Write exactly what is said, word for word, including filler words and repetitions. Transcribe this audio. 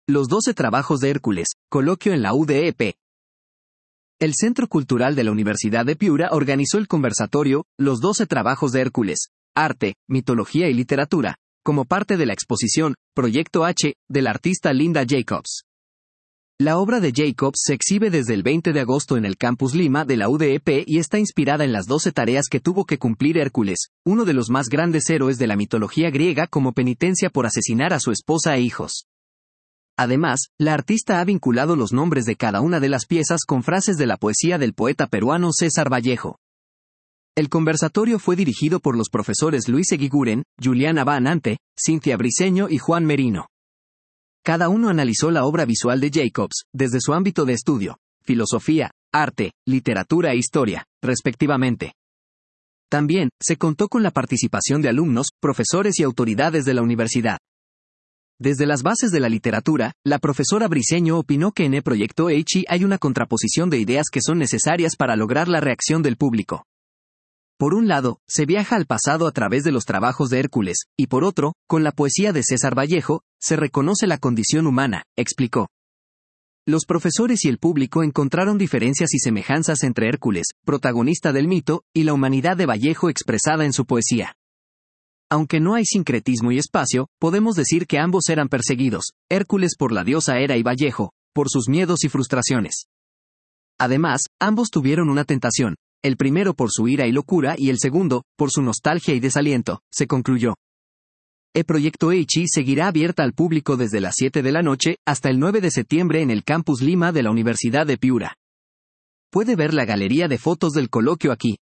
Los doce trabajos de Hércules, coloquio en la U D E P. El Centro Cultural de la Universidad de Piura organizó el conversatorio Los doce trabajos de Hércules, arte, mitología y literatura, como parte de la exposición Proyecto H, del artista Linda Jacobs. La obra de Jacobs se exhibe desde el veinte de agosto en el Campus Lima de la U D E P y está inspirada en las doce tareas que tuvo que cumplir Hércules, uno de los más grandes héroes de la mitología griega, como penitencia por asesinar a su esposa e hijos. Además, la artista ha vinculado los nombres de cada una de las piezas con frases de la poesía del poeta peruano César Vallejo. El conversatorio fue dirigido por los profesores Luis Eguiguren, Juliana Van Ante, Cintia Briceño y Juan Merino. Cada uno analizó la obra visual de Jacobs, desde su ámbito de estudio, filosofía, arte, literatura e historia, respectivamente. También, se contó con la participación de alumnos, profesores y autoridades de la universidad. Desde las bases de la literatura, la profesora Briceño opinó que en el Proyecto H hay una contraposición de ideas que son necesarias para lograr la reacción del público. Por un lado, se viaja al pasado a través de los trabajos de Hércules, y por otro, con la poesía de César Vallejo, se reconoce la condición humana, explicó. Los profesores y el público encontraron diferencias y semejanzas entre Hércules, protagonista del mito, y la humanidad de Vallejo expresada en su poesía. Aunque no hay sincretismo y espacio, podemos decir que ambos eran perseguidos, Hércules por la diosa Hera y Vallejo, por sus miedos y frustraciones. Además, ambos tuvieron una tentación, el primero por su ira y locura y el segundo, por su nostalgia y desaliento, se concluyó. El Proyecto H seguirá abierta al público desde las siete de la noche hasta el nueve de septiembre en el Campus Lima de la Universidad de Piura. Puede ver la galería de fotos del coloquio aquí.